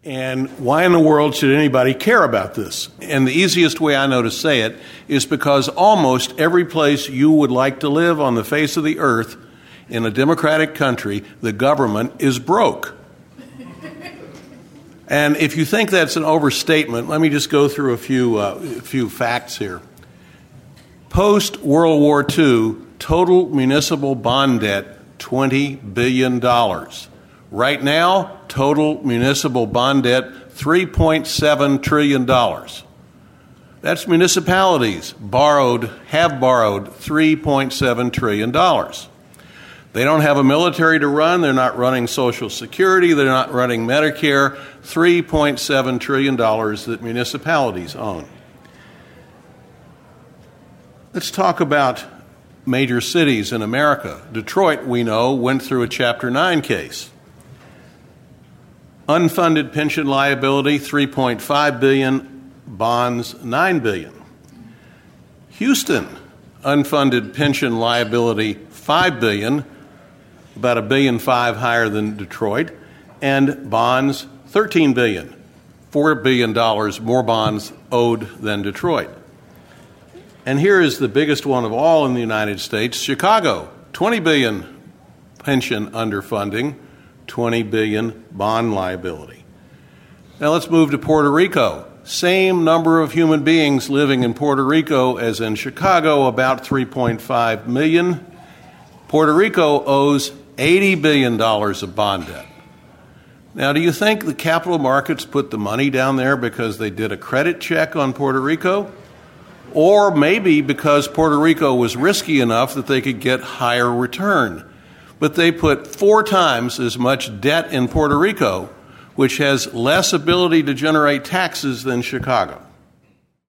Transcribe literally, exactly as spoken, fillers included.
And why in the world should anybody care about this? And the easiest way I know to say it is because almost every place you would like to live on the face of the earth in a democratic country, the government is broke. And if you think that's an overstatement, let me just go through a few, uh, a few facts here. Post-World War Two, total municipal bond debt, twenty billion dollars. Right now, total municipal bond debt, three point seven trillion dollars. That's municipalities borrowed, have borrowed three point seven trillion dollars. They don't have a military to run. They're not running Social Security. They're not running Medicare. three point seven trillion dollars that municipalities own. Let's talk about major cities in America. Detroit, we know, went through a Chapter nine case. Unfunded pension liability, three point five billion dollars, bonds, nine billion dollars. Houston, unfunded pension liability, five billion dollars, about a billion five higher than Detroit, and bonds, thirteen billion dollars, four billion dollars more bonds owed than Detroit. And here is the biggest one of all in the United States, Chicago, twenty billion dollars pension underfunding, twenty billion dollars bond liability. Now let's move to Puerto Rico. Same number of human beings living in Puerto Rico as in Chicago, about three point five million. Puerto Rico owes eighty billion dollars of bond debt. Now, do you think the capital markets put the money down there because they did a credit check on Puerto Rico? Or maybe because Puerto Rico was risky enough that they could get higher return. But they put four times as much debt in Puerto Rico, which has less ability to generate taxes than Chicago.